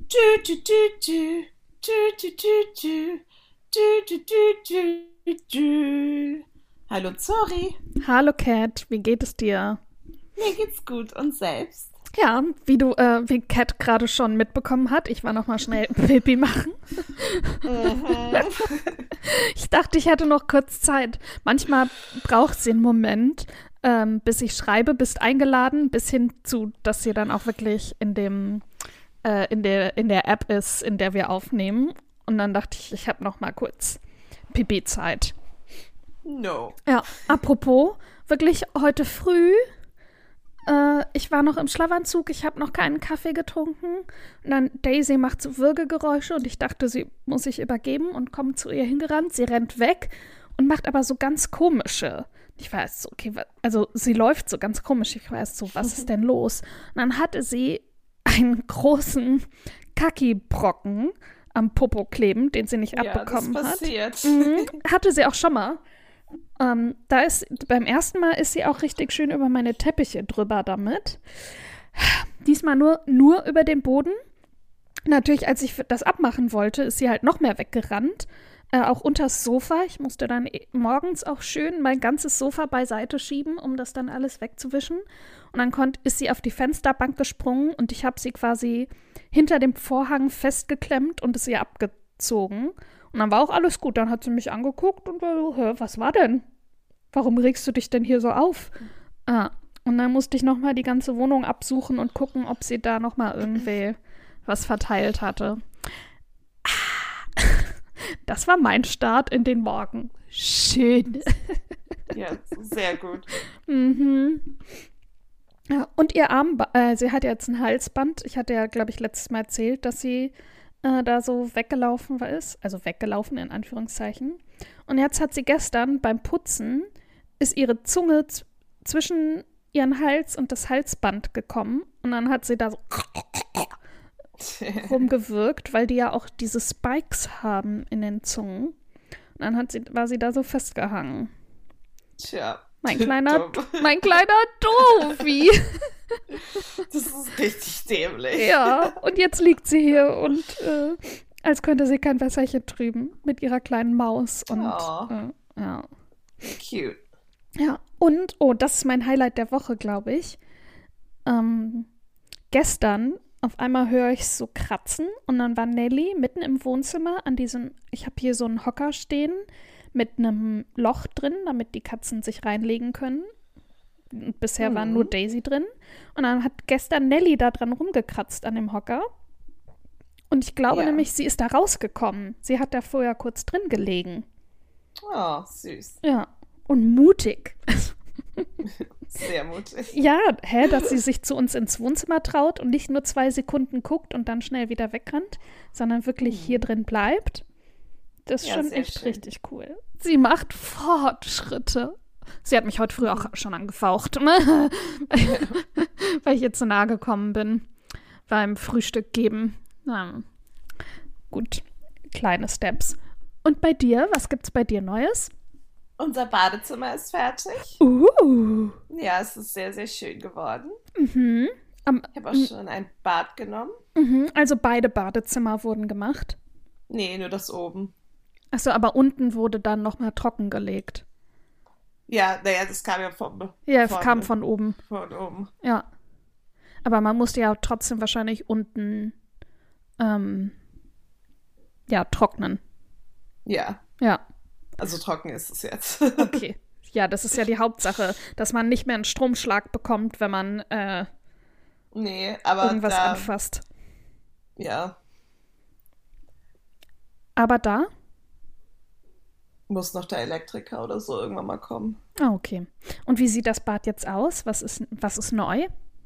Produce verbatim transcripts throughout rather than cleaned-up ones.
Tü, tü, tü, tü. Tü, tü, tü, tü. Tü, tü, tü, tü, tü. Hallo Zori, Hallo Cat, wie geht es dir? mir geht's gut und selbst? Ja, wie du, äh, wie Cat gerade schon mitbekommen hat, ich war noch mal schnell Pipi machen. Mhm. Ich dachte, ich hätte noch kurz Zeit. Manchmal braucht sie einen Moment, ähm, bis ich schreibe, bist eingeladen, bis hin zu, dass sie dann auch wirklich in dem, äh, in der, in der App ist, in der wir aufnehmen. Und dann dachte ich, ich habe noch mal kurz Pipi-Zeit. No. Ja, apropos, wirklich heute früh, äh, ich war noch im Schlafanzug, ich habe noch keinen Kaffee getrunken. Und dann Daisy macht so Würgegeräusche und ich dachte, sie muss sich übergeben und kommt zu ihr hingerannt. Sie rennt weg und macht aber so ganz komische. Ich weiß so, okay, wa- also sie läuft so ganz komisch. Ich weiß so, was ist denn los? Und dann hatte sie einen großen Kaki-Brocken am Popo kleben, den sie nicht Ja, das abbekommen hat. passiert. Mhm, hatte sie auch schon mal. Ähm, da ist, beim ersten Mal ist sie auch richtig schön über meine Teppiche drüber damit. Diesmal nur, nur über den Boden. Natürlich, als ich das abmachen wollte, ist sie halt noch mehr weggerannt. Äh, auch unters Sofa. Ich musste dann eh- morgens auch schön mein ganzes Sofa beiseite schieben, um das dann alles wegzuwischen. Und dann konnt, ist sie auf die Fensterbank gesprungen und ich habe sie quasi hinter dem Vorhang festgeklemmt und es ihr abgezogen. Und dann war auch alles gut. Dann hat sie mich angeguckt und war so, hä, was war denn? Warum regst du dich denn hier so auf? Ah, und dann musste ich nochmal die ganze Wohnung absuchen und gucken, ob sie da nochmal irgendwie was verteilt hatte. Ah, das war mein Start in den Morgen. Schön. Ja, sehr gut. Mhm. Ja, und ihr Armband, äh, sie hat jetzt ein Halsband. Ich hatte ja, glaube ich, letztes Mal erzählt, dass sie äh, da so weggelaufen war ist. Also weggelaufen in Anführungszeichen. Und jetzt hat sie gestern beim Putzen, ist ihre Zunge z- zwischen ihren Hals und das Halsband gekommen. Und dann hat sie da so rumgewirkt, weil die ja auch diese Spikes haben in den Zungen. Und dann hat sie, war sie da so festgehangen. Tja. Mein kleiner, Dumm. mein kleiner Dovi. Das ist richtig dämlich. Ja, und jetzt liegt sie hier und äh, als könnte sie kein Wässerchen trüben mit ihrer kleinen Maus. Und Oh. äh, ja. Cute. Ja, und, oh, das ist mein Highlight der Woche, glaube ich. Ähm, gestern, auf einmal höre ich so kratzen und dann war Nelly mitten im Wohnzimmer an diesem, ich habe hier so einen Hocker stehen mit einem Loch drin, damit die Katzen sich reinlegen können. Und bisher war Mhm. nur Daisy drin. Und dann hat gestern Nelly da dran rumgekratzt an dem Hocker. Und ich glaube Ja. nämlich, sie ist da rausgekommen. Sie hat da vorher kurz drin gelegen. Oh, süß. Ja, und mutig. Sehr mutig. Ja, hä, dass sie sich zu uns ins Wohnzimmer traut und nicht nur zwei Sekunden guckt und dann schnell wieder wegrennt, sondern wirklich hier drin bleibt. Das ist Ja, schon sehr echt schön. richtig cool. Sie macht Fortschritte. Sie hat mich heute früh auch schon angefaucht, weil ich ihr zu nahe gekommen bin beim Frühstück geben. Na, gut, kleine Steps. Und bei dir, was gibt's bei dir Neues? Unser Badezimmer ist fertig. Uh, Ja, es ist sehr, sehr schön geworden. mhm. Am, Ich habe auch schon ein Bad genommen. mhm. Also beide Badezimmer wurden gemacht. Nee, nur das oben. Achso, aber unten wurde dann nochmal trockengelegt. Ja, naja, das kam ja vom, Ja, von, kam von oben. von oben. Ja. Aber man musste ja trotzdem wahrscheinlich unten ähm, ja, trocknen. Ja, Ja, also trocken ist es jetzt. okay. Ja, das ist ja die Hauptsache, dass man nicht mehr einen Stromschlag bekommt, wenn man äh, Nee, aber irgendwas da, anfasst. ja, Aber da? muss noch der Elektriker oder so irgendwann mal kommen. Ah, okay. Und wie sieht das Bad jetzt aus? Was ist, was ist neu?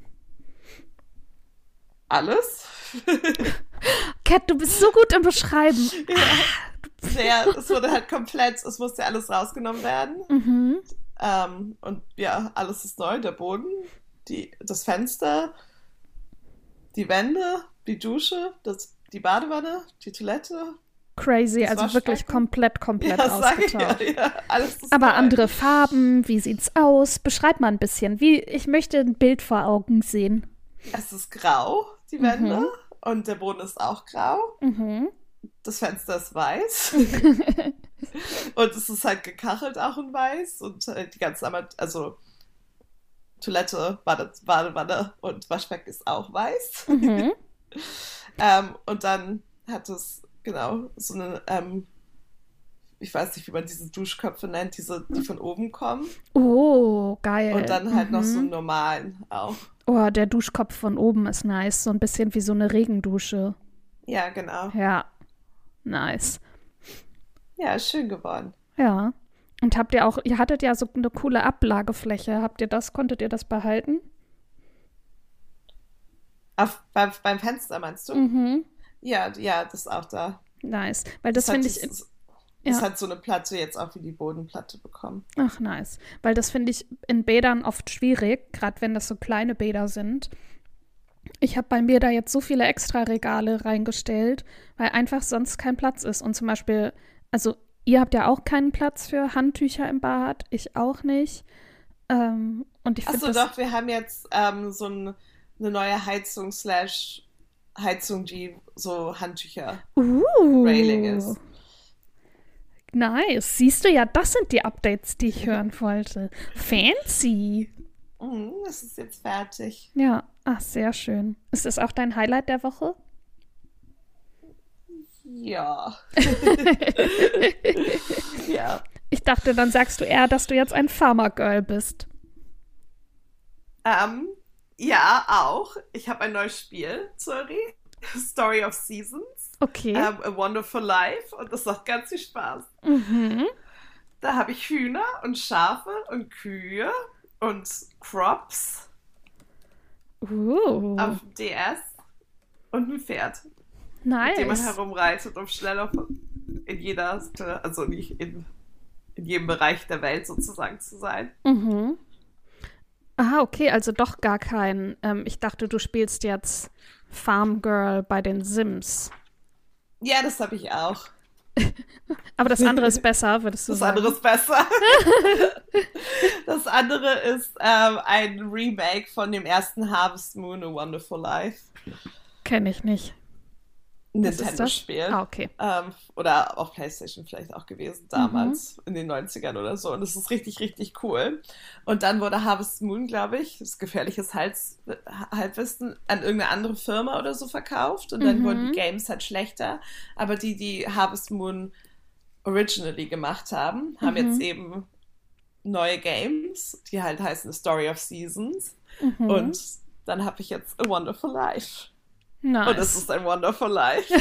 Alles? Cat, du bist so gut im Beschreiben. Sehr, es wurde halt komplett, es musste alles rausgenommen werden. Mhm. Ähm, und ja, alles ist neu. Der Boden, die, das Fenster, die Wände, die Dusche, das, die Badewanne, die Toilette. Crazy, Das also Waschbecken? wirklich komplett, komplett Ja, sag ich ja, ausgetauscht. ja, alles ist Aber neu. andere Farben, wie sieht's aus? Beschreib mal ein bisschen. Wie, ich möchte ein Bild vor Augen sehen. Es ist grau, die Wände. und der Boden ist auch grau. Mhm. Das Fenster ist weiß. Und es ist halt gekachelt auch in weiß. Und äh, die ganze, also Toilette, Bade, Badewanne und Waschbecken ist auch weiß. Mhm. ähm, und dann hat es, genau, so eine, ähm, ich weiß nicht, wie man diese Duschköpfe nennt, diese, die von oben kommen. Oh, geil. Und dann halt mhm. noch so einen normalen auch. Oh, der Duschkopf von oben ist nice. So ein bisschen wie so eine Regendusche. Ja, genau. Ja, nice. Ja, ist schön geworden. Ja. Und habt ihr auch, ihr hattet ja so eine coole Ablagefläche. Habt ihr das, konntet ihr das behalten? Auf, beim, beim Fenster meinst du? Mhm. Ja, ja, das ist auch da. Nice. Weil das, Das finde hat, ich. das, ja. das hat so eine Platte jetzt auch wie die Bodenplatte bekommen. Ach, nice. Weil das finde ich in Bädern oft schwierig, gerade wenn das so kleine Bäder sind. Ich habe bei mir da jetzt so viele Extra-Regale reingestellt, weil einfach sonst kein Platz ist. Und zum Beispiel, also ihr habt ja auch keinen Platz für Handtücher im Bad, ich auch nicht. Ähm, und ich finde Achso, das... doch, wir haben jetzt ähm, so ein, eine neue Heizung slash Heizung, die so Handtücher Uh, Railing ist. Nice. Siehst du ja, das sind die Updates, die ich hören wollte. Fancy. Mhm, das ist jetzt fertig. Ja, ach, sehr schön. Ist das auch dein Highlight der Woche? Ja. ja. Ich dachte, dann sagst du eher, dass du jetzt ein Farmer-Girl bist. Ähm, ja, auch. Ich habe ein neues Spiel, sorry. Story of Seasons. Okay. Ähm, A Wonderful Life. Und das macht ganz viel Spaß. Mhm. Da habe ich Hühner und Schafe und Kühe und Crops Uh, auf dem D S und ein Pferd, nice. mit dem man herumreitet, um schneller in jeder, also nicht in, in jedem Bereich der Welt sozusagen zu sein. Mhm. Aha, okay, also doch gar kein. Ähm, ich dachte, du spielst jetzt Farm Girl bei den Sims. Ja, das habe ich auch. Aber das andere ist besser, würdest du Das sagen? andere ist besser. Das andere ist ähm, ein Remake von dem ersten Harvest Moon, A Wonderful Life. Kenn ich nicht. Was ist das? Nintendo-Spiel. Ah, okay. Ähm, oder auf PlayStation vielleicht auch gewesen, damals, mhm. in den neunzigern oder so. Und es ist richtig, richtig cool. Und dann wurde Harvest Moon, glaube ich, das gefährliches Hals, Halbwissen, an irgendeine andere Firma oder so verkauft. Und dann Mhm. wurden die Games halt schlechter. Aber die, die Harvest Moon originally gemacht haben, haben Mhm. jetzt eben neue Games, die halt heißen The Story of Seasons. Mhm. Und dann habe ich jetzt A Wonderful Life. Nice. Und es ist ein Wonderful Life.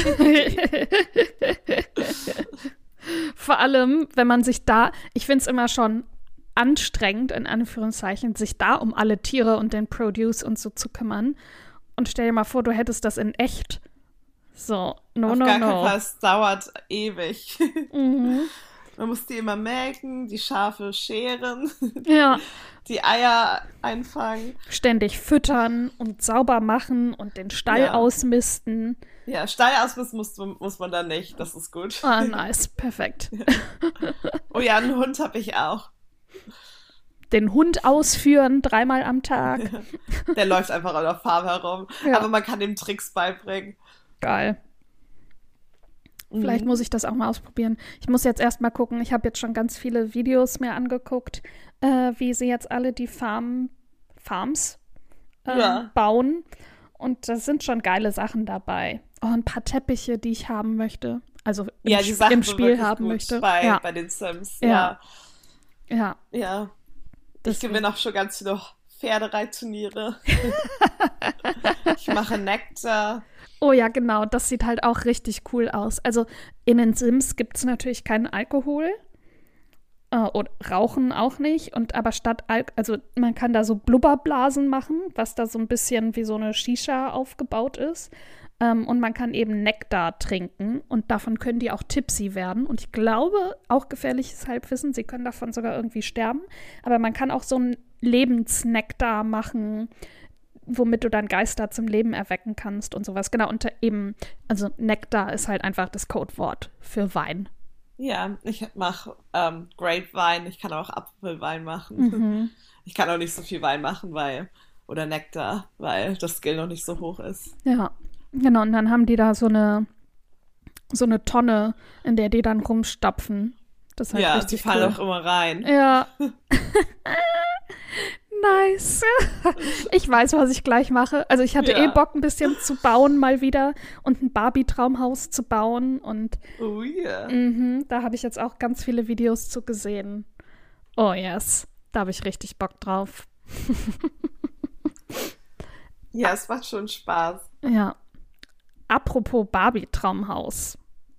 Vor allem, wenn man sich da, ich finde es immer schon anstrengend, in Anführungszeichen, sich da um alle Tiere und den Produce und so zu kümmern. Und stell dir mal vor, du hättest das in echt. So, no, Auf no, gar no. keinen Fall, es dauert ewig. Mhm. Man muss die immer melken, die Schafe scheren, Ja, die Eier einfangen. ständig füttern und sauber machen und den Stall Ja. ausmisten. Ja, Stall ausmisten muss, muss man dann nicht, das ist gut. Ah, nice, perfekt. Oh ja, einen Hund habe ich auch. Den Hund ausführen, dreimal am Tag. Der läuft einfach an der Farm herum. Ja. Aber man kann ihm Tricks beibringen. Geil. Vielleicht Mhm. muss ich das auch mal ausprobieren. Ich muss jetzt erst mal gucken. Ich habe jetzt schon ganz viele Videos mir angeguckt, äh, wie sie jetzt alle die Farm, Farms äh, Ja. bauen. Und da sind schon geile Sachen dabei. Oh, ein paar Teppiche, die ich haben möchte. Also im, Ja, die Sp- Sachen im sind Spiel wirklich haben gut möchte. bei, ja, bei den Sims. Ja. Ja, ja. ja. Das Ich gewinne auch schon ganz viele Pferdereitturniere. Ich mache Nektar. Oh ja, genau. Das sieht halt auch richtig cool aus. Also in den Sims gibt es natürlich keinen Alkohol. Äh, und Rauchen auch nicht. Und aber statt Alk, also man kann da so Blubberblasen machen, was da so ein bisschen wie so eine Shisha aufgebaut ist. Ähm, und man kann eben Nektar trinken. Und davon können die auch tipsy werden. Und ich glaube, auch gefährliches Halbwissen, sie können davon sogar irgendwie sterben. Aber man kann auch so einen Lebensnektar machen, womit du dann Geister zum Leben erwecken kannst und sowas. Genau, und eben, also Nektar ist halt einfach das Codewort für Wein. Ja, ich mache ähm, Grapewein. Ich kann auch Apfelwein machen. Mhm. Ich kann auch nicht so viel Wein machen, weil, oder Nektar, weil das Skill noch nicht so hoch ist. Ja, Genau, und dann haben die da so eine, so eine Tonne, in der die dann rumstapfen. Das ist halt Ja, die richtig fallen cool. auch immer rein. Ja. Nice. Ich weiß, was ich gleich mache. Also ich hatte Ja. eh Bock, ein bisschen zu bauen mal wieder und ein Barbie-Traumhaus zu bauen. Und Oh yeah. mhm, da habe ich jetzt auch ganz viele Videos zu gesehen. Oh yes, da habe ich richtig Bock drauf. Ja, es macht schon Spaß. Ja. Apropos Barbie-Traumhaus.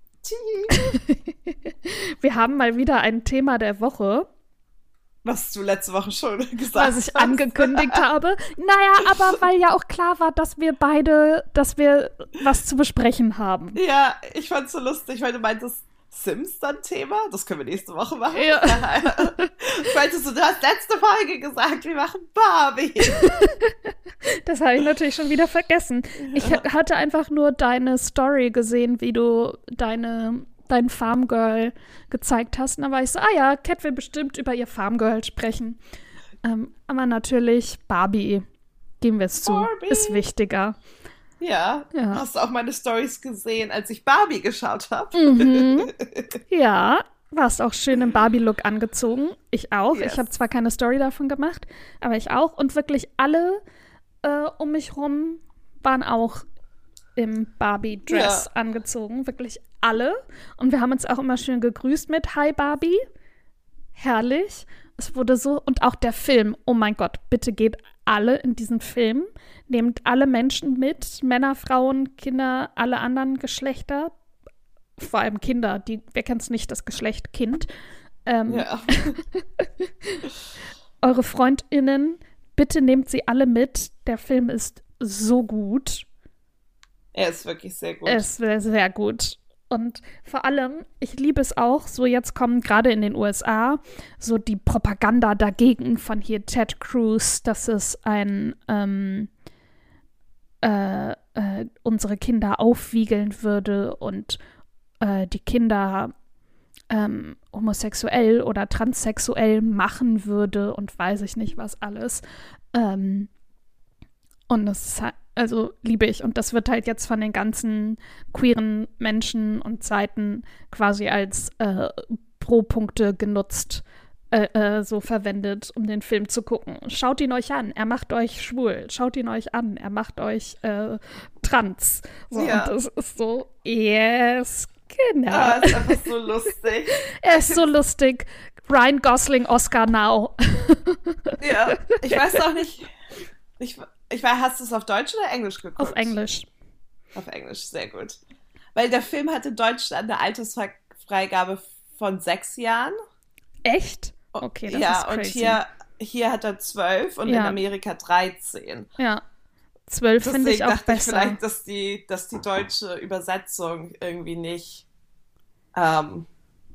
Wir haben mal wieder ein Thema der Woche, Was du letzte Woche schon gesagt was hast. ich angekündigt habe. Naja, aber weil ja auch klar war, dass wir beide, dass wir was zu besprechen haben. Ja, ich fand's so lustig, weil du meintest, Sims dann Thema? Das können wir nächste Woche machen. Ja. Ich meinte so, du hast letzte Folge gesagt, wir machen Barbie. Das habe ich natürlich schon wieder vergessen. Ich ha- hatte einfach nur deine Story gesehen, wie du deine, dein Farmgirl gezeigt hast. Und da war ich so, ah ja, Cat will bestimmt über ihr Farmgirl sprechen. Ähm, aber natürlich Barbie, geben wir es zu, Barbie. ist wichtiger. Ja, Ja. hast du auch meine Stories gesehen, als ich Barbie geschaut habe? Mhm. Ja, warst auch schön im Barbie-Look angezogen. Ich auch. Yes. Ich habe zwar keine Story davon gemacht, aber ich auch. Und wirklich alle äh, um mich rum waren auch im Barbie-Dress Ja. angezogen. Wirklich alle. Und wir haben uns auch immer schön gegrüßt mit Hi Barbie. Herrlich. Es wurde so, und auch der Film, oh mein Gott, bitte geht alle in diesen Film. Nehmt alle Menschen mit, Männer, Frauen, Kinder, alle anderen Geschlechter. Vor allem Kinder, die, wer kennt es nicht, das Geschlecht Kind. Ähm, Ja. Eure FreundInnen, bitte nehmt sie alle mit. Der Film ist so gut. Er ist wirklich sehr gut. Er ist sehr, sehr gut. Und vor allem, ich liebe es auch, so jetzt kommen gerade in den U S A so die Propaganda dagegen von hier Ted Cruz, dass es ein ähm, äh, äh, unsere Kinder aufwiegeln würde und äh, die Kinder ähm, homosexuell oder transsexuell machen würde und weiß ich nicht was alles. Ähm, und das ist halt, also liebe ich. Und das wird halt jetzt von den ganzen queeren Menschen und Seiten quasi als äh, Pro-Punkte genutzt, äh, äh, so verwendet, um den Film zu gucken. Schaut ihn euch an, er macht euch schwul. Schaut ihn euch an, er macht euch äh, trans. So, Ja. Und das ist so, yes, genau. Ah, ist einfach so lustig. Er ist so lustig. Ryan Gosling, Oscar now. Ja, ich weiß auch nicht. Ich, ich weiß, hast du es auf Deutsch oder Englisch geguckt? Auf Englisch. Auf Englisch, sehr gut. Weil der Film hat in Deutschland eine Altersfreigabe von sechs Jahren. Echt? Okay, das ja, ist crazy. und hier, hier hat er zwölf und Ja. in Amerika dreizehn. Ja. Zwölf finde ich Deswegen auch dachte ich besser. vielleicht, dass die, dass die deutsche Übersetzung irgendwie nicht ähm,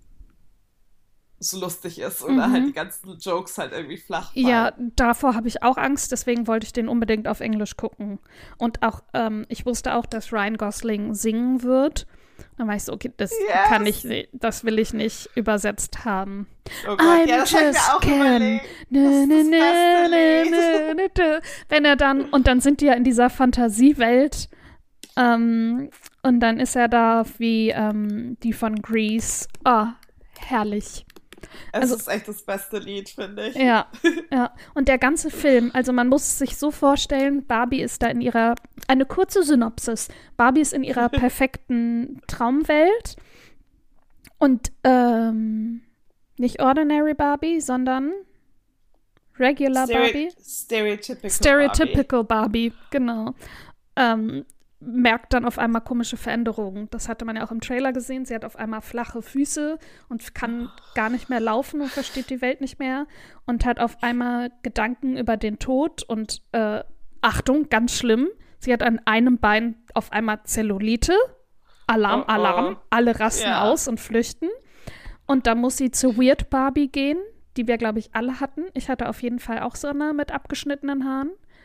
so lustig ist oder Mhm. halt die ganzen Jokes halt irgendwie flach fallen. Ja, davor habe ich auch Angst, deswegen wollte ich den unbedingt auf Englisch gucken. Und auch, ähm, ich wusste auch, dass Ryan Gosling singen wird. Dann war ich so, okay, das Yes. kann ich, ni- das will ich nicht übersetzt haben. Oh Gott, ja, das hab ich mir just auch Ken. überlegt. Nö, Das ist nö, das nö, beste nö, Lied. nö, nö, nö. Wenn er dann, und dann sind die ja in dieser Fantasiewelt, ähm, und dann ist er da wie ähm, die von Grease. Oh, herrlich. Es Also- ist echt das beste Lied, finde ich. Ja, ja. Und der ganze Film, also man muss es sich so vorstellen, Barbie ist da in ihrer, eine kurze Synopsis, Barbie ist in ihrer perfekten Traumwelt und ähm, nicht Ordinary Barbie, sondern Regular Stere- Barbie. Stereotypical. Stereotypical Barbie, genau. Ähm, merkt dann auf einmal komische Veränderungen. Das hatte man ja auch im Trailer gesehen. Sie hat auf einmal flache Füße und kann gar nicht mehr laufen und versteht die Welt nicht mehr und hat auf einmal Gedanken über den Tod und äh, Achtung, ganz schlimm. Sie hat an einem Bein auf einmal Zellulite. Alarm, Oh, oh. Alarm. Alle rasten Ja. aus und flüchten. Und dann muss sie zu Weird Barbie gehen, die wir, glaube ich, alle hatten. Ich hatte auf jeden Fall auch so eine mit abgeschnittenen Haaren.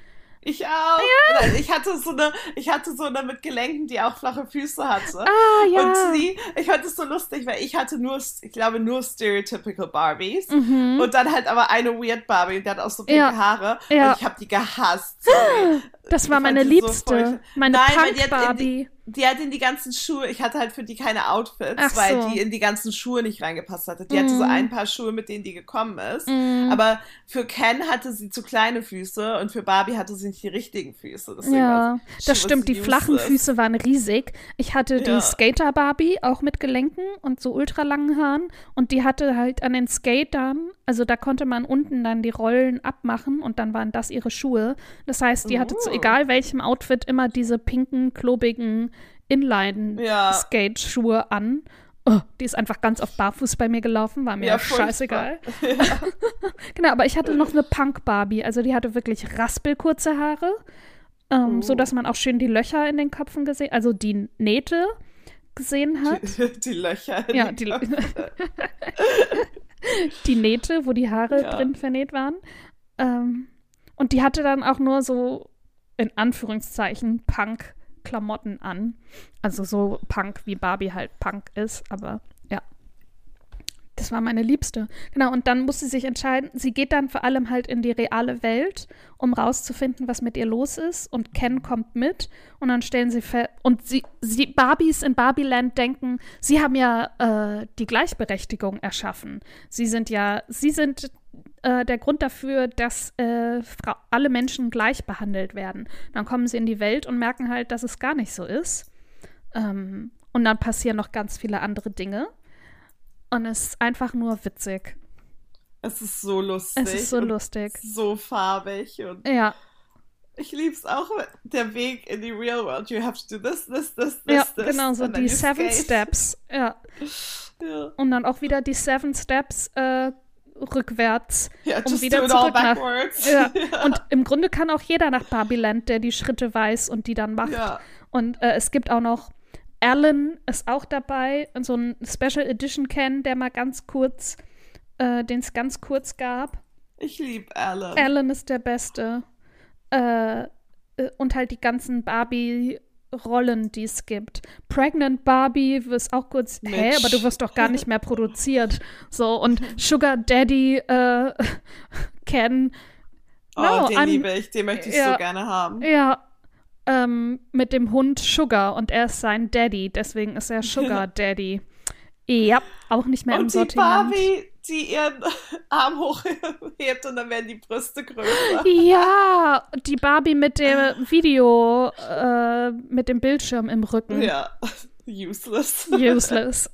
Ich auch. Ja. Ich hatte so eine, ich hatte so eine mit Gelenken, die auch flache Füße hatte. Ah, ja. Und sie, ich fand es so lustig, weil ich hatte nur, ich glaube, nur stereotypical Barbies. Mhm. Und dann halt aber eine weird Barbie, die hat auch so pinke ja. Haare. Ja. Und ich habe die gehasst. Sorry. Das war meine Liebste. So meine Punk-Barbie. Die hat in die ganzen Schuhe, ich hatte halt für die keine Outfits, Ach weil so. die in die ganzen Schuhe nicht reingepasst hatte. Die mm. hatte so ein paar Schuhe, mit denen die gekommen ist. Mm. Aber für Ken hatte sie zu kleine Füße und für Barbie hatte sie nicht die richtigen Füße. Deswegen ja, das stimmt. Die flachen Füße waren riesig. Ich hatte die ja. Skater-Barbie, auch mit Gelenken und so ultralangen Haaren. Und die hatte halt an den Skatern, also da konnte man unten dann die Rollen abmachen und dann waren das ihre Schuhe. Das heißt, die uh. hatte zu egal welchem Outfit immer diese pinken, klobigen Inline-Skate-Schuhe ja. an. Oh, die ist einfach ganz oft barfuß bei mir gelaufen, war mir ja, scheißegal. Ja. Genau, aber ich hatte noch eine Punk-Barbie, also die hatte wirklich raspelkurze Haare, ähm, oh. so dass man auch schön die Löcher in den Köpfen gesehen, also die Nähte gesehen hat. Die, die Löcher in ja, den die, Köpfen. Die Nähte, wo die Haare ja. drin vernäht waren. Ähm, und die hatte dann auch nur so, in Anführungszeichen, Punk Klamotten an. Also so Punk, wie Barbie halt Punk ist, aber ja. Das war meine Liebste. Genau, und dann muss sie sich entscheiden, sie geht dann vor allem halt in die reale Welt, um rauszufinden, was mit ihr los ist, und Ken kommt mit und dann stellen sie fest, und sie, sie Barbies in Barbieland denken, sie haben ja äh, die Gleichberechtigung erschaffen. Sie sind ja, sie sind äh, der Grund dafür, dass äh, Fra- alle Menschen gleich behandelt werden. Dann kommen sie in die Welt und merken halt, dass es gar nicht so ist. Ähm, und dann passieren noch ganz viele andere Dinge. Und es ist einfach nur witzig. Es ist so lustig. Es ist so lustig. So farbig. Und ja. Ich liebe es auch, der Weg in die Real World. You have to do this, this, this, this, ja, this. Genau, so die Seven skate. Steps. Ja. ja. Und dann auch wieder die Seven Steps äh, rückwärts. Ja, um wieder zurück nach. Ja. ja. Und im Grunde kann auch jeder nach Barbieland, der die Schritte weiß und die dann macht. Ja. Und äh, es gibt auch noch Alan ist auch dabei, so ein Special Edition Ken, der mal ganz kurz, äh, den es ganz kurz gab. Ich liebe Alan. Alan ist der Beste. Äh, und halt die ganzen Barbie-Rollen, die es gibt. Pregnant Barbie wirst auch kurz, Mitch. Hä, aber du wirst doch gar nicht mehr produziert. So, und Sugar Daddy äh, Ken. Oh, no, den I'm, liebe ich, den möchte ich ja, so gerne haben. Ja, Ähm, mit dem Hund Sugar und er ist sein Daddy, deswegen ist er Sugar Daddy. Ja, auch nicht mehr und im Sortiment. Und die Barbie, die ihren Arm hochhebt und dann werden die Brüste größer. Ja, die Barbie mit dem Video, äh, mit dem Bildschirm im Rücken. Ja, useless. Useless.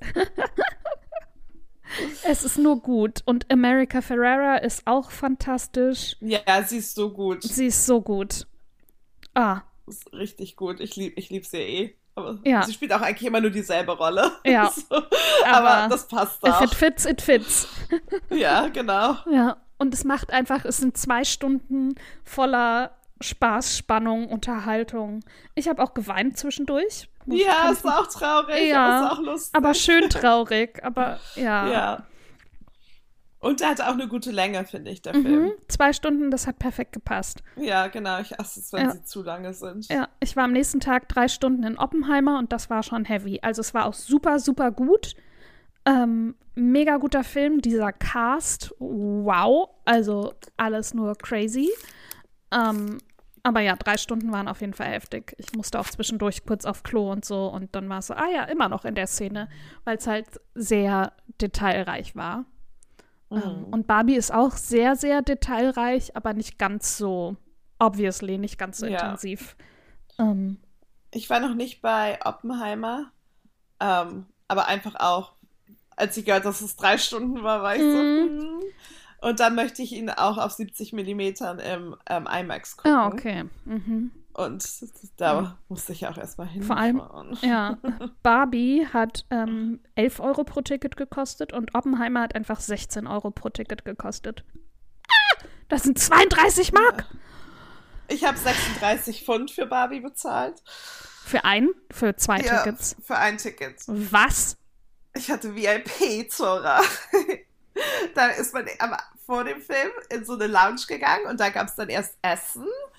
Es ist nur gut. Und America Ferrera ist auch fantastisch. Ja, sie ist so gut. Sie ist so gut. Ah, ist richtig gut. Ich liebe ich lieb sie eh. Aber ja. sie spielt auch eigentlich immer nur dieselbe Rolle. Ja. so. aber, aber das passt auch. If it fits, it fits. Ja, genau. Ja, und es macht einfach, es sind zwei Stunden voller Spaß, Spannung, Unterhaltung. Ich habe auch geweint zwischendurch. Ja, ist auch traurig, ja, aber ist auch lustig. Aber schön traurig, aber ja. Ja. Und der hatte auch eine gute Länge, finde ich, der mhm, Film. Zwei Stunden, das hat perfekt gepasst. Ja, genau. Ich hasse es, wenn ja. sie zu lange sind. Ja, ich war am nächsten Tag drei Stunden in Oppenheimer und das war schon heavy. Also es war auch super, super gut. Ähm, mega guter Film. Dieser Cast, wow. Also alles nur crazy. Ähm, aber ja, drei Stunden waren auf jeden Fall heftig. Ich musste auch zwischendurch kurz auf Klo und so. Und dann war es so, ah ja, immer noch in der Szene. Weil es halt sehr detailreich war. Mhm. Und Barbie ist auch sehr, sehr detailreich, aber nicht ganz so, obviously, nicht ganz so ja. intensiv. Ähm. Ich war noch nicht bei Oppenheimer, ähm, aber einfach auch, als ich gehört, dass es drei Stunden war, war ich mhm. so, hm. Und dann möchte ich ihn auch auf siebzig Millimetern im ähm, IMAX gucken. Ah, okay. Mhm. Und da mhm. musste ich auch erstmal hinfahren. Vor allem, ja, Barbie hat ähm, elf Euro pro Ticket gekostet und Oppenheimer hat einfach sechzehn Euro pro Ticket gekostet. Ah, das sind zweiunddreißig Mark! Ich habe sechsunddreißig Pfund für Barbie bezahlt. Für ein? Für zwei ja, Tickets? Für ein Ticket. Was? Ich hatte V I P-Zora. Da ist man aber vor dem Film in so eine Lounge gegangen und da gab es dann erst Essen.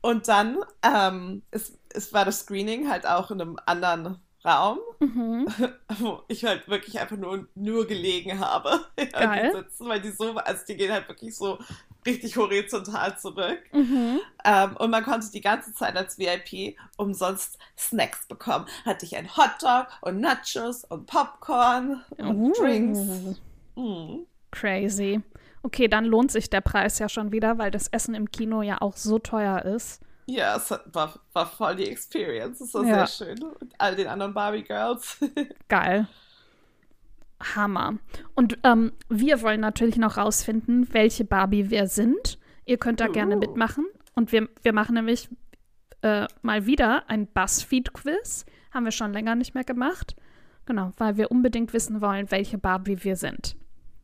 Und dann ähm, es, es war das Screening halt auch in einem anderen Raum, Mhm. wo ich halt wirklich einfach nur, nur gelegen habe. Ja, die Geil. sitzen, weil die so, also die gehen halt wirklich so richtig horizontal zurück. Mhm. Ähm, und man konnte die ganze Zeit als V I P umsonst Snacks bekommen. Hatte ich einen Hotdog und Nachos und Popcorn und Uh, Drinks. Mm. crazy. Okay, dann lohnt sich der Preis ja schon wieder, weil das Essen im Kino ja auch so teuer ist. Ja, es hat- war, war voll die Experience. Es war Ja. sehr schön. Und all den anderen Barbie Girls. Geil. Hammer. Und ähm, wir wollen natürlich noch rausfinden, welche Barbie wir sind. Ihr könnt da gerne Uh. mitmachen. Und wir, wir machen nämlich äh, mal wieder ein BuzzFeed-Quiz. Haben wir schon länger nicht mehr gemacht. Genau, weil wir unbedingt wissen wollen, welche Barbie wir sind.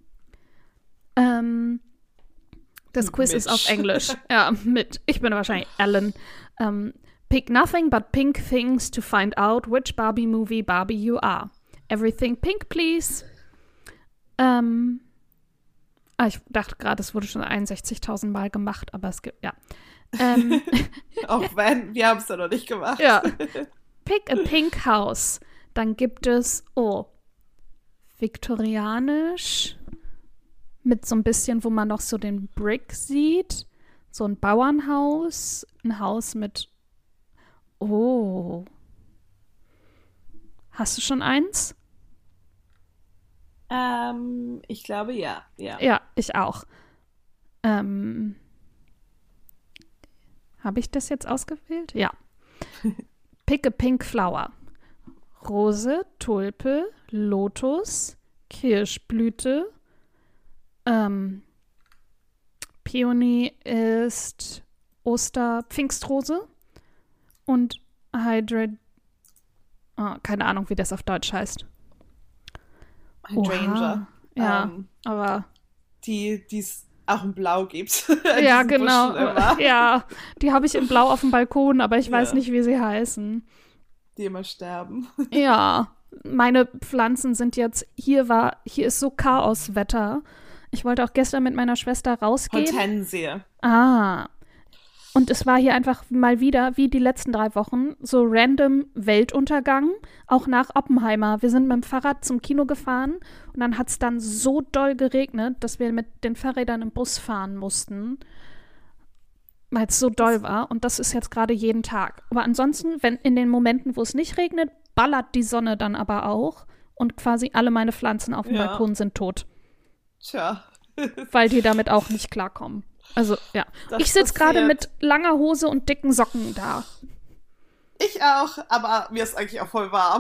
Ähm, das Quiz ist auf Mitch. Englisch. Ja, mit. Ich bin wahrscheinlich Ellen. Ähm, pick nothing but pink things to find out which Barbie movie Barbie you are. Everything pink, please. Ähm, ah, ich dachte gerade, es wurde schon einundsechzigtausend Mal gemacht, aber es gibt, ja. Ähm, Auch wenn, wir haben es ja noch nicht gemacht. ja. Pick a pink house. Dann gibt es, oh, viktorianisch, mit so ein bisschen, wo man noch so den Brick sieht. So ein Bauernhaus, ein Haus mit, oh. Hast du schon eins? Ähm, ich glaube, ja. Ja. Ja, ich auch. Ähm, habe ich das jetzt ausgewählt? Ja. Pick a pink flower. Rose, Tulpe, Lotus, Kirschblüte. Ähm, Peony ist Oster, Pfingstrose. Und Hydra. Oh, keine Ahnung, wie das auf Deutsch heißt. Hydrangea. Ja, Ähm, aber die es auch in Blau gibt. ja, Diesen genau. Buschen immer, Ja, die habe ich in Blau auf dem Balkon, aber ich weiß Ja. nicht, wie sie heißen. die immer sterben. Ja, meine Pflanzen sind jetzt, hier war, hier ist so Chaoswetter. Ich wollte auch gestern mit meiner Schwester rausgehen. Hortensie. Ah. Und es war hier einfach mal wieder, wie die letzten drei Wochen, so random Weltuntergang, auch nach Oppenheimer. Wir sind mit dem Fahrrad zum Kino gefahren und dann hat es dann so doll geregnet, dass wir mit den Fahrrädern im Bus fahren mussten, weil es so doll war. Und das ist jetzt gerade jeden Tag. Aber ansonsten, wenn in den Momenten, wo es nicht regnet, ballert die Sonne dann aber auch und quasi alle meine Pflanzen auf dem Ja. Balkon sind tot, Tja. weil die damit auch nicht klarkommen. Also, ja. Das Ich sitze gerade passiert. mit langer Hose und dicken Socken da. Ich auch, aber mir ist eigentlich auch voll warm.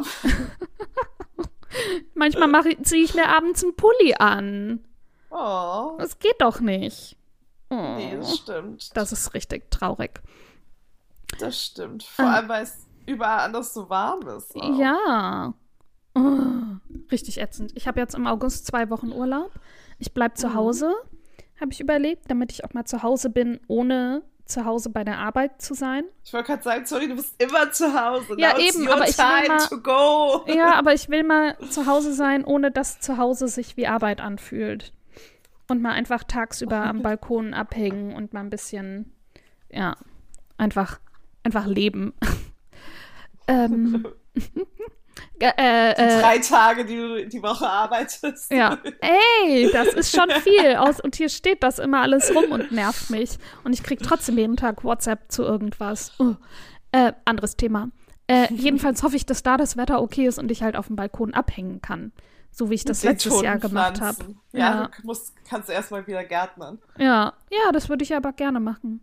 Manchmal ziehe ich mir abends einen Pulli an. Oh. Das geht doch nicht. Oh, Nee, das stimmt. das ist richtig traurig. Das stimmt. Vor Ah. allem, weil es überall anders so warm ist. auch. Ja. Oh, richtig ätzend. Ich habe jetzt im August zwei Wochen Urlaub. Ich bleibe zu Mhm. Hause, habe ich überlegt, damit ich auch mal zu Hause bin, ohne zu Hause bei der Arbeit zu sein. Ich wollte gerade sagen, sorry, du bist immer zu Hause. Ja, Now it's eben, your aber ich will time mal- to go. Ja, aber ich will mal zu Hause sein, ohne dass zu Hause sich wie Arbeit anfühlt. Und mal einfach tagsüber am Balkon abhängen und mal ein bisschen, ja, einfach, einfach leben. ähm, äh, äh, äh, Drei Tage, die du die Woche arbeitest. ja. Ey, das ist schon viel. Aus, und hier steht das immer alles rum und nervt mich. Und ich krieg trotzdem jeden Tag WhatsApp zu irgendwas. Uh. Äh, anderes Thema. Äh, jedenfalls hoffe ich, dass da das Wetter okay ist und ich halt auf dem Balkon abhängen kann. So wie ich das Mit den letztes Jahr toten gemacht habe. Pflanzen. Ja, Ja. du musst, kannst erstmal wieder gärtnern. Ja, ja, das würde ich aber gerne machen.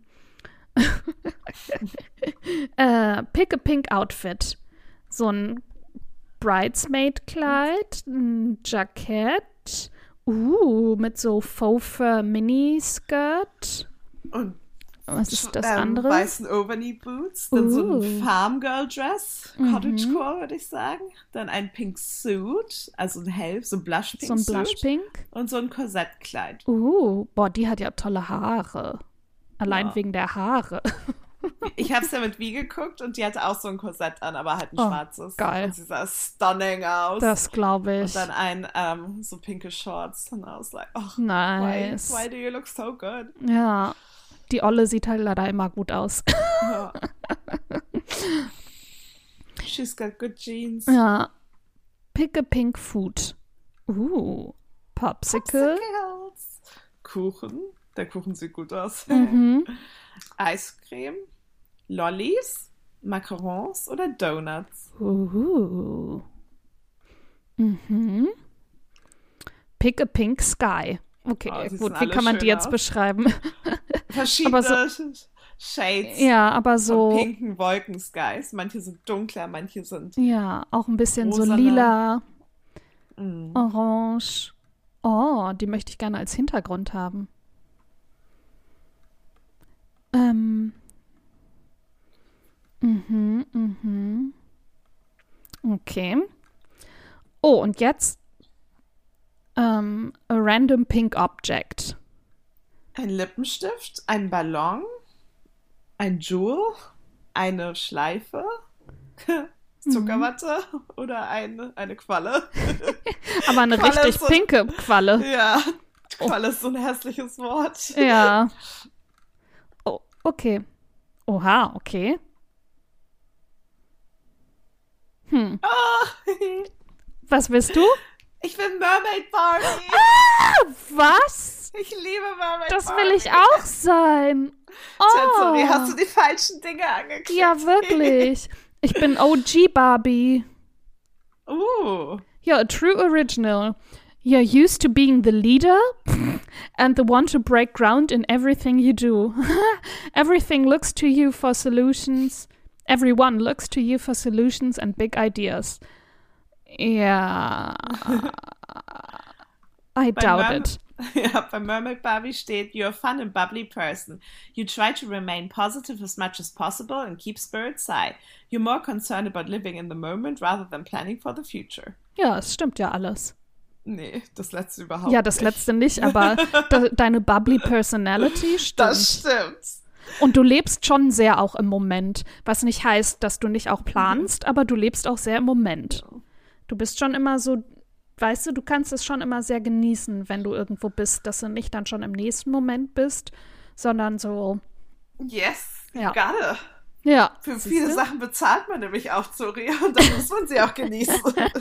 äh, pick a pink Outfit. So ein Bridesmaid-Kleid, ein Jackett, uh, mit so Faux-Fur-Mini-Skirt. Und Was ist das ähm, andere? weißen Overknee-Boots, dann so Uh. ein Farm-Girl-Dress, Mhm. Cottagecore, würde ich sagen. Dann ein Pink Suit, also ein hell, so ein Blush-Pink So ein Suit. Blushpink. Und so ein Korsettkleid. Uh, boah, die hat ja tolle Haare. Allein Ja. wegen der Haare. Ich habe es ja mit Wie geguckt und die hatte auch so ein Korsett an, aber halt ein Oh, schwarzes. geil. Und sie sah stunning aus. Das glaube ich. Und dann ein, ähm, so pinke Shorts. Und I was like, oh, Nice. why, why do you look so good? Ja. die Olle sieht halt leider immer gut aus. Ja. She's got good genes. Ja. Pick a pink food. Uh, Popsicle. Popsicles. Kuchen. Der Kuchen sieht gut aus. Mhm. Eiscreme. Lollis. Macarons oder Donuts. Uh. Mhm. Pick a pink sky. Okay, Oh, die gut, sehen wie alle kann man die schön jetzt aus. beschreiben? Verschiedene Aber Shades Ja, aber von so, pinken Wolkenskies. Manche sind dunkler, manche sind ja, auch ein bisschen so Rosane. lila, mm. orange. Oh, die möchte ich gerne als Hintergrund haben. Ähm. Mhm, mhm. Okay. Oh, und jetzt ähm, a random pink object. Ein Lippenstift, ein Ballon, ein Jewel, eine Schleife, Zuckerwatte oder eine, eine Qualle. Aber eine Qualle richtig ist so- pinke Qualle. Ja, Qualle ist so ein hässliches Wort. Ja. Oh, okay. Oha, okay. Hm. Oh, Was willst du? ich bin Mermaid Barbie. Was? Ich liebe Mermaid Das Barbie. will ich auch sein. Tja, Oh. sorry, hast du die falschen Dinge angeklickt? Ja, wirklich. Ich bin O G Barbie. Uh, Yeah, a true original. You're used to being the leader and the one to break ground in everything you do. Everything looks to you for solutions. Everyone looks to you for solutions and big ideas. Yeah. I Bei doubt Merm- it. ja, bei Mermaid Barbie steht, you're a fun and bubbly person. You try to remain positive as much as possible and keep spirits high. You're more concerned about living in the moment rather than planning for the future. Ja, es stimmt ja alles. Nee, das letzte überhaupt Ja, das nicht. letzte nicht, aber de deine bubbly Personality stimmt. Das stimmt. Und du lebst schon sehr auch im Moment, was nicht heißt, dass du nicht auch planst, aber du lebst auch sehr im Moment. Du bist schon immer so, weißt du, du kannst es schon immer sehr genießen, wenn du irgendwo bist, dass du nicht dann schon im nächsten Moment bist, sondern so, Yes, Ja. gerade. ja. Für siehst viele du? Sachen bezahlt man nämlich auch Zuri und dann muss man sie auch genießen.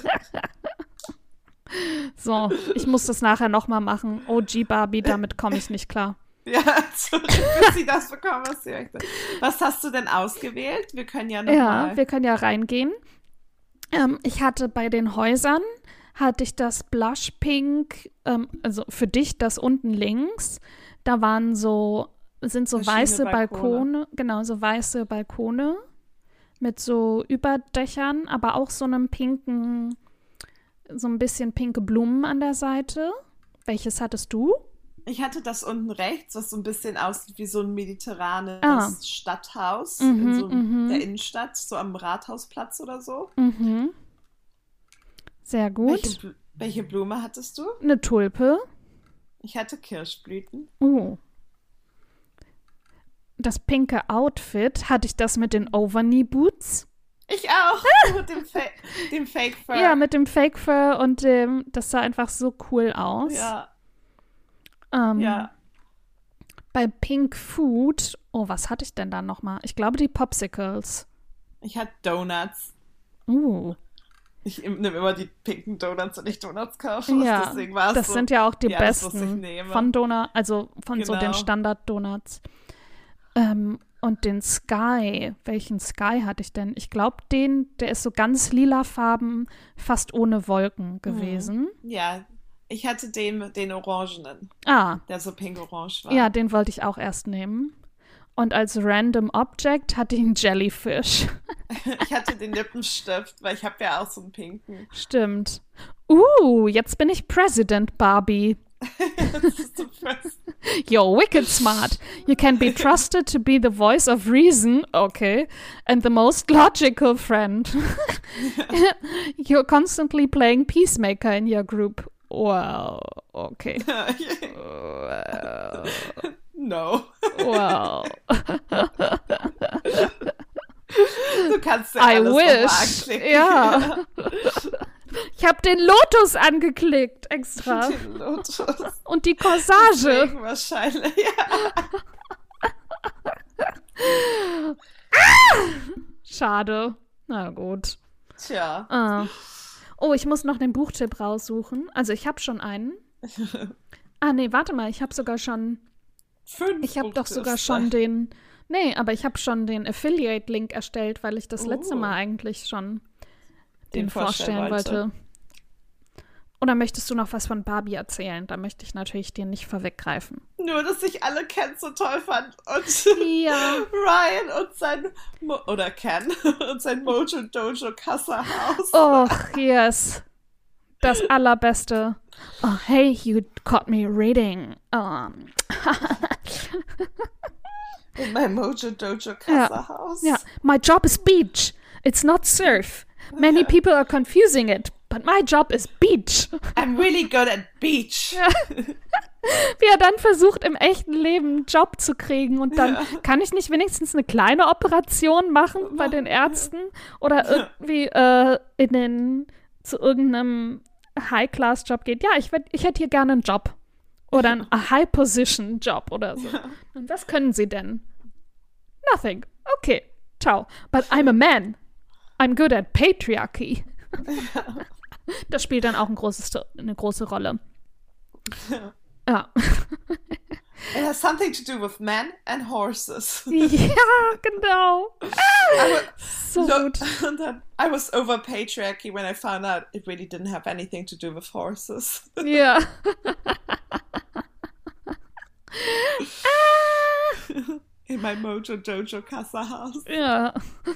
So, ich muss das nachher nochmal machen. O G Barbie, damit komme ich nicht klar. Ja, Zuri, bis sie das bekommen, was sie möchte. Was hast du denn ausgewählt? Wir können ja Ja, nochmal. wir können ja reingehen. Ähm, ich hatte bei den Häusern, hatte ich das Blush Pink, ähm, also für dich das unten links. Da waren so, sind so Verschiedene weiße Balkone. Balkone. genau, so weiße Balkone mit so Überdächern, aber auch so einem pinken, so ein bisschen pinke Blumen an der Seite. Welches hattest du? Ich hatte das unten rechts, was so ein bisschen aussieht wie so ein mediterranes Ah. Stadthaus Mhm, in so mhm. der Innenstadt, so am Rathausplatz oder so. Mhm. Sehr gut. Welche, Bl- welche Blume hattest du? Eine Tulpe. Ich hatte Kirschblüten. Oh. Das pinke Outfit, hatte ich das mit den Overknee-Boots? Ich auch, mit dem, Fa dem Fake Fur. Ja, mit dem Fake Fur und dem, das sah einfach so cool aus. Ja, Ähm, ja. Bei Pink Food, oh, was hatte ich denn da nochmal? Ich glaube, die Popsicles. Ich hatte Donuts. Uh, Ich nehme immer die pinken Donuts und nicht Donuts kaufen. ja, Deswegen war es das so. sind ja auch die ja, das, was ich besten nehme. von Donut, also von so den Genau. Standard-Donuts. Ähm, und den Sky, welchen Sky hatte ich denn? Ich glaube, den, der ist so ganz lilafarben, fast ohne Wolken gewesen. Ja, ich hatte den, den Orangenen, Ah, der so pink-orange war. ja, den wollte ich auch erst nehmen. Und als Random Object hatte ich einen Jellyfish. Ich hatte den Lippenstift, weil ich habe ja auch so einen pinken. Stimmt. Uh, jetzt bin ich President Barbie. Das ist so fest. You're wicked smart. You can be trusted to be the voice of reason, okay, and the most logical friend. You're constantly playing peacemaker in your group. Well, okay. Well, No. well. Du kannst ja I alles nochmal wish. anklicken. Ja. Ich habe den Lotus angeklickt extra. Den Lotus. Und die Corsage. Deswegen wahrscheinlich. Ja. Schade. Na gut. Tja. Ah. Oh, ich muss noch den Buchtipp raussuchen. Also ich habe schon einen. Ah, nee, warte mal. Ich habe sogar schon... Fünf Ich habe doch Buchtipps. sogar schon den... Nee, aber ich habe schon den Affiliate-Link erstellt, weil ich das Oh. letzte Mal eigentlich schon den, Den vorstellen vorstellen wollte. wollte. Oder möchtest du noch was von Barbie erzählen? Da möchte ich natürlich dir nicht vorweggreifen. Nur, dass ich alle Ken so toll fand. Und Ja. Ryan und sein... Mo oder Ken und sein Mojo Dojo Kassahaus. Oh, yes. Das Allerbeste. Oh, hey, you caught me reading. Um. In mein Mojo Dojo Kassahaus. Ja, my job is beach. It's not surf. Many Ja. people are confusing it, but my job is beach. I'm really good at beach. Wie er dann versucht, im echten Leben einen Job zu kriegen und dann Ja. kann ich nicht wenigstens eine kleine Operation machen bei den Ärzten oder irgendwie äh, in den, zu irgendeinem High-Class-Job geht. Ja, ich, werd, ich hätte hier gerne einen Job oder einen High-Position-Job oder so. Und was können Sie denn? Nothing. Okay, ciao. But I'm a man. I'm good at patriarchy. Das spielt dann auch ein großes, eine große Rolle. Ja. It has something to do with men and horses. Ja, genau. I So wa- gut. and then I was over patriarchy when I found out it really didn't have anything to do with horses. Ja. In my Mojo Dojo Kassahaus. Ja.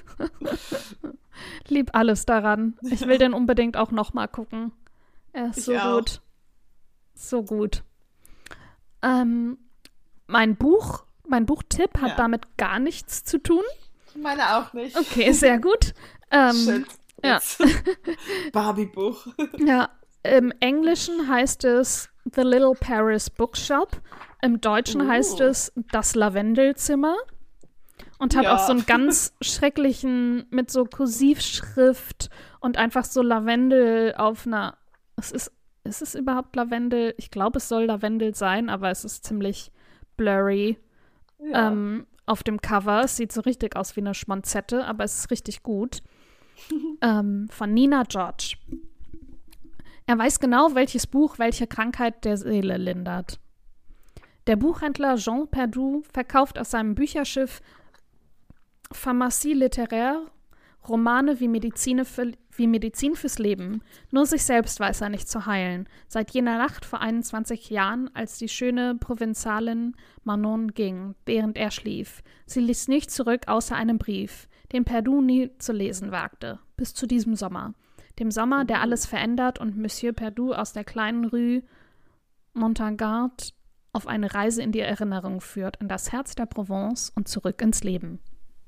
Lieb alles daran. Ich will den unbedingt auch noch mal gucken. Er ist Ich so auch. gut. So gut. Ähm, mein Buch, mein Buchtipp hat Ja. damit gar nichts zu tun. Meine auch nicht. Okay, sehr gut. Ähm, Shit. ja. Jetzt. Barbie-Buch. Ja, im Englischen heißt es The Little Paris Bookshop. Im Deutschen Uh. heißt es Das Lavendelzimmer. Und hat Ja. auch so einen ganz schrecklichen, mit so Kursivschrift und einfach so Lavendel auf einer. Es ist, ist es überhaupt Lavendel? Ich glaube, es soll Lavendel sein, aber es ist ziemlich blurry Ja. ähm, auf dem Cover. Es sieht so richtig aus wie eine Schmonzette, aber es ist richtig gut. ähm, von Nina George. Er weiß genau, welches Buch welche Krankheit der Seele lindert. Der Buchhändler Jean Perdu verkauft aus seinem Bücherschiff Pharmacie littéraire Romane wie Medizin, für, wie Medizin fürs Leben. Nur sich selbst weiß er nicht zu heilen. Seit jener Nacht vor einundzwanzig Jahren, als die schöne Provenzalin Manon ging, während er schlief. Sie ließ nichts zurück außer einem Brief, den Perdu nie zu lesen wagte. Bis zu diesem Sommer. Dem Sommer, der alles verändert und Monsieur Perdu aus der kleinen Rue Montagnard auf eine Reise in die Erinnerung führt, in das Herz der Provence und zurück ins Leben.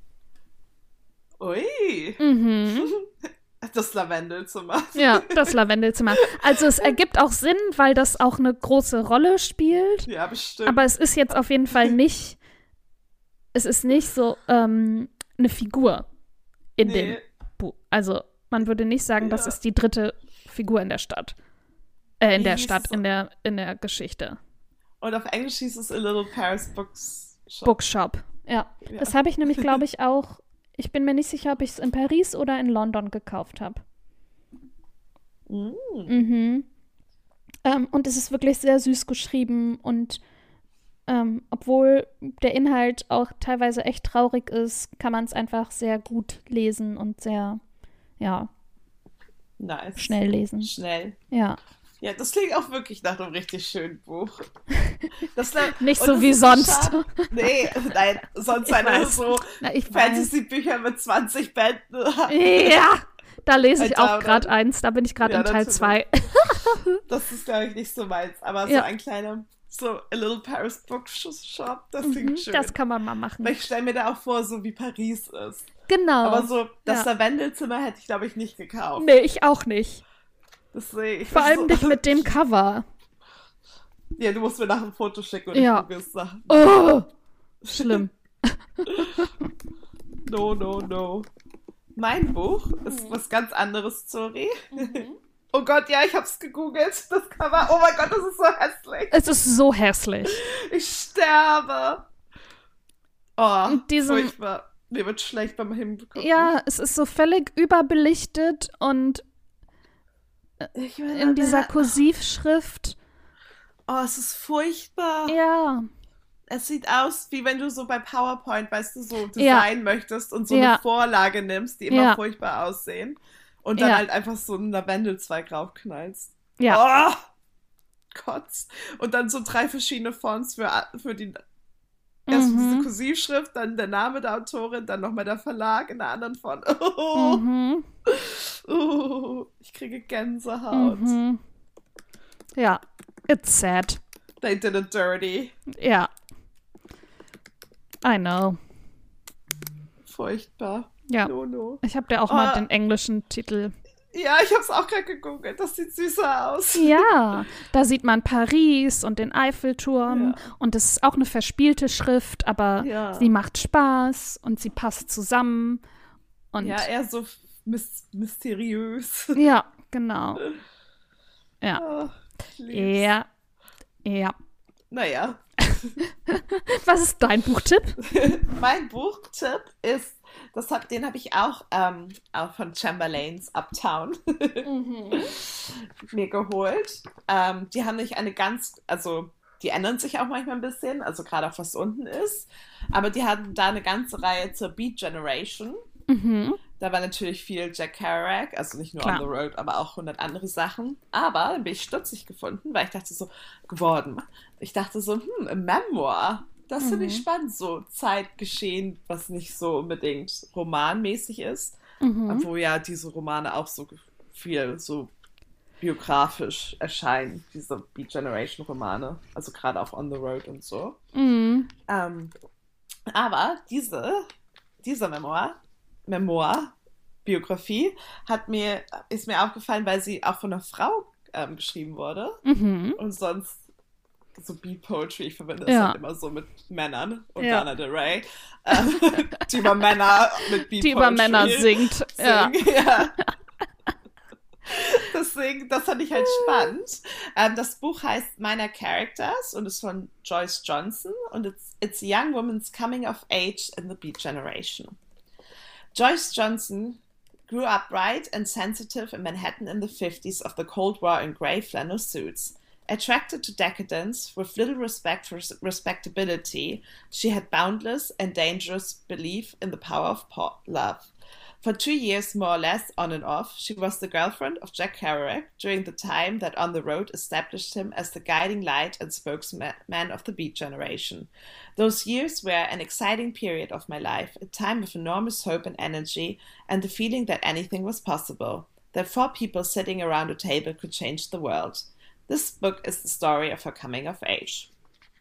Ui. Mhm. Das Lavendelzimmer. Ja, das Lavendelzimmer. Also es ergibt auch Sinn, weil das auch eine große Rolle spielt. Ja, bestimmt. Aber es ist jetzt auf jeden Fall nicht, es ist nicht so ähm, eine Figur in Nee. dem Buch. Also man würde nicht sagen, das Ja. ist die dritte Figur in der Stadt. Äh, in Wie der hieß Stadt, es? in der, in der Geschichte. Und auf Englisch hieß es A Little Paris Books Shop. Bookshop. Ja. Ja. Das habe ich nämlich, glaube ich, auch. Ich bin mir nicht sicher, ob ich es in Paris oder in London gekauft habe. Mm. Mhm. Ähm, und es ist wirklich sehr süß geschrieben und ähm, obwohl der Inhalt auch teilweise echt traurig ist, kann man es einfach sehr gut lesen und sehr, ja, Nice. schnell lesen. Schnell. Ja. Ja, das klingt auch wirklich nach einem richtig schönen Buch. Das, Nicht und so das wie ist sonst. schade. Nee, nein, sonst Ich seine weiß. so Na, ich weiß. Fantasy-Bücher mit zwanzig Bänden. Ja, da lese ich Alter, auch gerade eins. Da bin ich gerade Ja, in Teil natürlich. zwei. Das ist, glaube ich, nicht so meins. Aber so Ja. ein kleiner, so A Little Paris Bookshop, das Mhm, klingt schön. das kann man mal machen. Weil ich stelle mir da auch vor, so wie Paris ist. Genau. Aber so, das Ja. Lavendelzimmer hätte ich, glaube ich, nicht gekauft. Nee, ich auch nicht. Das sehe ich. Vor Das allem so, nicht mit dem Cover. Ja, du musst mir nach einem Foto schicken und Ja. ich gucke es nach. Oh, schlimm. No, no, no. Mein Buch ist was ganz anderes, sorry. Oh Gott, ja, ich hab's gegoogelt. Das Cover. Oh mein Gott, das ist so hässlich. Es ist so hässlich. Ich sterbe. Oh, in diesem, furchtbar. Mir wird schlecht beim Hinbekommen. Ja, es ist so völlig überbelichtet und ich meine, in dieser Kursivschrift. Oh, es ist furchtbar. Ja. Es sieht aus, wie wenn du so bei PowerPoint, weißt du, so Design ja. möchtest und so ja. eine Vorlage nimmst, die immer ja. furchtbar aussehen. Und dann ja. halt einfach so einen Lavendelzweig raufknallst. Ja. Oh, Kotz. Und dann so drei verschiedene Fonts für, für die erst mhm. diese Kursivschrift, dann der Name der Autorin, dann nochmal der Verlag in der anderen Font. Oh. Mhm. Oh, ich kriege Gänsehaut. Mhm. Ja, it's sad. They did it dirty. Ja. I know. Furchtbar. Ja. No, no. Ich habe dir auch oh. mal den englischen Titel. Ja, ich habe es auch gerade gegoogelt. Das sieht süßer aus. Ja, da sieht man Paris und den Eiffelturm. Ja. Und es ist auch eine verspielte Schrift, aber ja. sie macht Spaß und sie passt zusammen. Und ja, eher so mys- mysteriös. Ja, genau. Ja. Oh, ja. Ja. Naja. Was ist dein Buchtipp? Mein Buchtipp ist, das hab, den habe ich auch, ähm, auch von Chamberlains Uptown mhm. mir geholt. Ähm, die haben nicht eine ganz, also die ändern sich auch manchmal ein bisschen, also gerade auch was unten ist, aber die hatten da eine ganze Reihe zur Beat Generation. Mhm. Da war natürlich viel Jack Kerouac, also nicht nur Klar. On the Road, aber auch hundert andere Sachen. Aber dann bin ich stutzig gefunden, weil ich dachte so, geworden. Ich dachte so, hm, ein Memoir, das mhm. finde ich spannend, so Zeitgeschehen, was nicht so unbedingt romanmäßig ist. Mhm. Obwohl ja diese Romane auch so viel so biografisch erscheinen, diese Beat Generation Romane, also gerade auch On the Road und so. Mhm. Ähm, aber diese, dieser Memoir, Memoir, Biografie, hat mir, ist mir aufgefallen, weil sie auch von einer Frau ähm, geschrieben wurde. Mhm. Und sonst so Beat Poetry, ich verbinde das ja. halt immer so mit Männern und ja. Lana Del Rey, ähm, die über Männer mit Beat die Poetry über Männer singt. singt. Ja. ja. Deswegen, das fand ich halt spannend. Ähm, das Buch heißt Minor Characters und ist von Joyce Johnson und it's, it's a young woman's coming of age in the Beat Generation. Joyce Johnson grew up bright and sensitive in Manhattan in the fifties of the Cold War in grey flannel suits. Attracted to decadence, with little respect for respectability, she had boundless and dangerous belief in the power of pop love. For two years, more or less, on and off, she was the girlfriend of Jack Kerouac during the time that On the Road established him as the guiding light and spokesman of the Beat Generation. Those years were an exciting period of my life, a time of enormous hope and energy, and the feeling that anything was possible, that four people sitting around a table could change the world. This book is the story of her coming of age.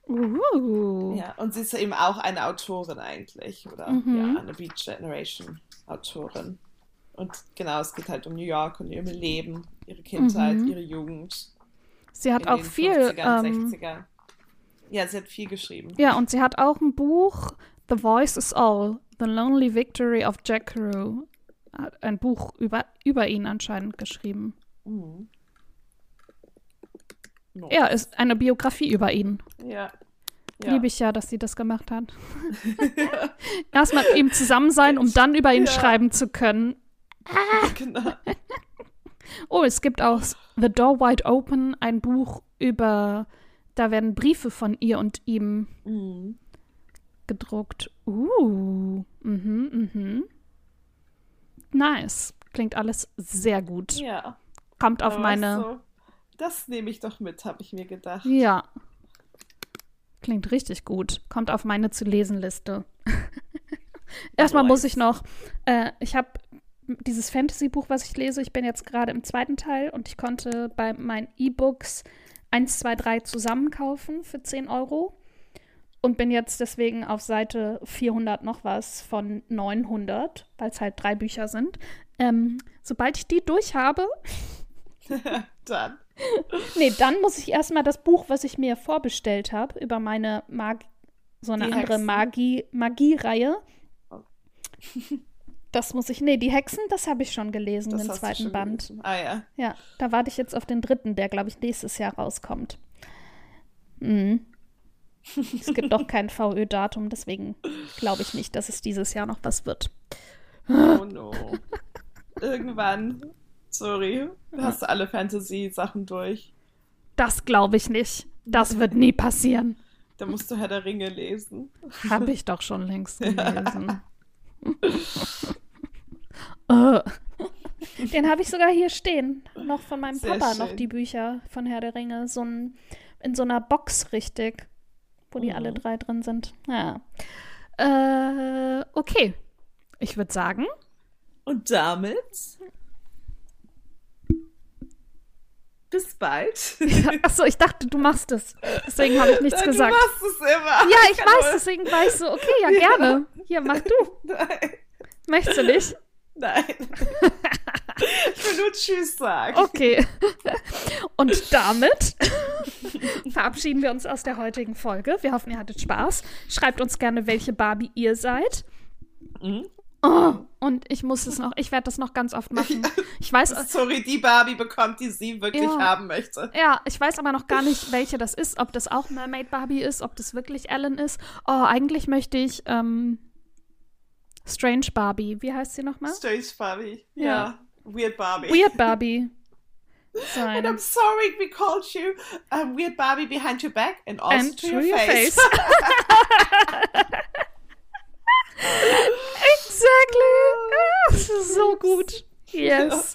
Uh. Ja, und sie ist ja eben auch eine Autorin eigentlich, oder? Mhm. Ja, eine Beat Generation Autorin. Und genau, es geht halt um New York und ihr Leben, ihre Kindheit, mhm. ihre Jugend. Sie hat auch viel... fünfzigern, ähm, sechzigern. Ja, sie hat viel geschrieben. Ja, und sie hat auch ein Buch, The Voice is All, The Lonely Victory of Jack Kerouac. Ein Buch über, über ihn anscheinend geschrieben. Mhm. No. Ja, ist eine Biografie über ihn. Ja. Ja. Liebe ich ja, dass sie das gemacht hat. Erstmal mit ihm zusammen sein, um dann über ihn ja. schreiben zu können. Ah. Genau. Oh, es gibt auch The Door Wide Open, ein Buch über, da werden Briefe von ihr und ihm mhm. gedruckt. Uh, mhm, mhm. Nice. Klingt alles sehr gut. Ja. Kommt auf Aber meine... So, das nehme ich doch mit, habe ich mir gedacht. Ja. Klingt richtig gut. Kommt auf meine zu-lesen-Liste. Erstmal muss ich noch, äh, ich habe dieses Fantasy-Buch, was ich lese, ich bin jetzt gerade im zweiten Teil und ich konnte bei meinen E-Books eins, zwei, drei zusammen kaufen für zehn Euro und bin jetzt deswegen auf Seite vierhundert noch was von neunhundert, weil es halt drei Bücher sind. Ähm, sobald ich die durch habe, dann. Nee, dann muss ich erstmal das Buch, was ich mir vorbestellt habe, über meine Mag- so eine die andere Hexen. Magie- Magie-Reihe. Das muss ich, nee, die Hexen, das habe ich schon gelesen, das den zweiten Band. Gelesen. Ah ja. Ja, da warte ich jetzt auf den dritten, der, glaube ich, nächstes Jahr rauskommt. Mhm. Es gibt doch kein V Ö-Datum, deswegen glaube ich nicht, dass es dieses Jahr noch was wird. Oh no. Irgendwann, sorry, hast du alle Fantasy-Sachen durch. Das glaube ich nicht. Das wird nie passieren. Da musst du Herr der Ringe lesen. Habe ich doch schon längst gelesen. uh. Den habe ich sogar hier stehen. Noch von meinem Sehr Papa, schön. noch die Bücher von Herr der Ringe. So ein, in so einer Box richtig, wo die Mhm. alle drei drin sind. Ja. Äh, okay. Ich würde sagen, Und damit bis bald. achso, ich dachte, du machst es. Deswegen habe ich nichts Du gesagt. machst es immer. Ja, ich Kann weiß, nur- deswegen war ich so, okay, ja, gerne. Hier, mach du. Nein. Möchtest du nicht? Nein. Ich will nur Tschüss sagen. Okay. Und damit verabschieden wir uns aus der heutigen Folge. Wir hoffen, ihr hattet Spaß. Schreibt uns gerne, welche Barbie ihr seid. Mhm. Oh, und ich muss es noch, ich werde das noch ganz oft machen. Ich weiß, Sorry, die Barbie bekommt, die sie wirklich Ja. haben möchte. ja, ich weiß aber noch gar nicht, welche das ist. Ob das auch Mermaid Barbie ist, ob das wirklich Ellen ist. Oh, eigentlich möchte ich ähm, Strange Barbie. Wie heißt sie nochmal? Strange Barbie. Ja. Ja. Weird Barbie. Weird Barbie. And I'm Sein. sorry we called you um, Weird Barbie behind your back and also And to through your your face. face. Exactly. Ah, das ist so gut. Yes.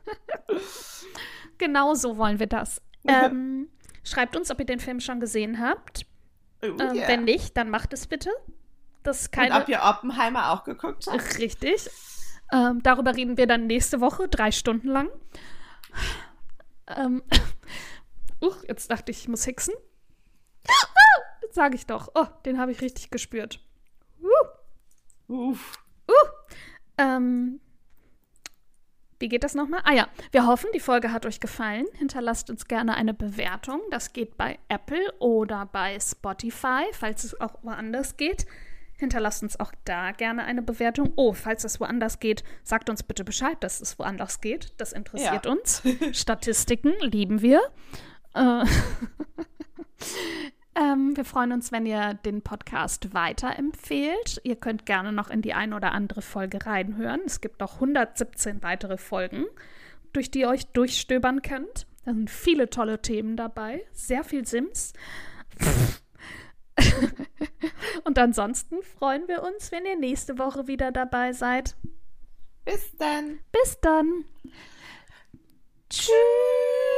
Genau so wollen wir das. Ähm, schreibt uns, ob ihr den Film schon gesehen habt. Oh, Ähm, yeah. Wenn nicht, dann macht es bitte. Das ist Und keine... ob ihr Oppenheimer auch geguckt habt? Richtig. Ähm, darüber reden wir dann nächste Woche, drei Stunden lang. Ähm, uh, jetzt dachte ich, ich muss hixen. Jetzt sage ich doch. Oh, den habe ich richtig gespürt. Uh, Uff. ähm, wie geht das nochmal? Ah ja, wir hoffen, die Folge hat euch gefallen. Hinterlasst uns gerne eine Bewertung. Das geht bei Apple oder bei Spotify, falls es auch woanders geht. Hinterlasst uns auch da gerne eine Bewertung. Oh, falls es woanders geht, sagt uns bitte Bescheid, dass es woanders geht. Das interessiert Ja. uns. Statistiken lieben wir. Äh, ähm, wir freuen uns, wenn ihr den Podcast weiterempfehlt. Ihr könnt gerne noch in die ein oder andere Folge reinhören. Es gibt noch hundertsiebzehn weitere Folgen, durch die ihr euch durchstöbern könnt. Da sind viele tolle Themen dabei. Sehr viel Sims. Und ansonsten freuen wir uns, wenn ihr nächste Woche wieder dabei seid. Bis dann. Bis dann. Tschüss.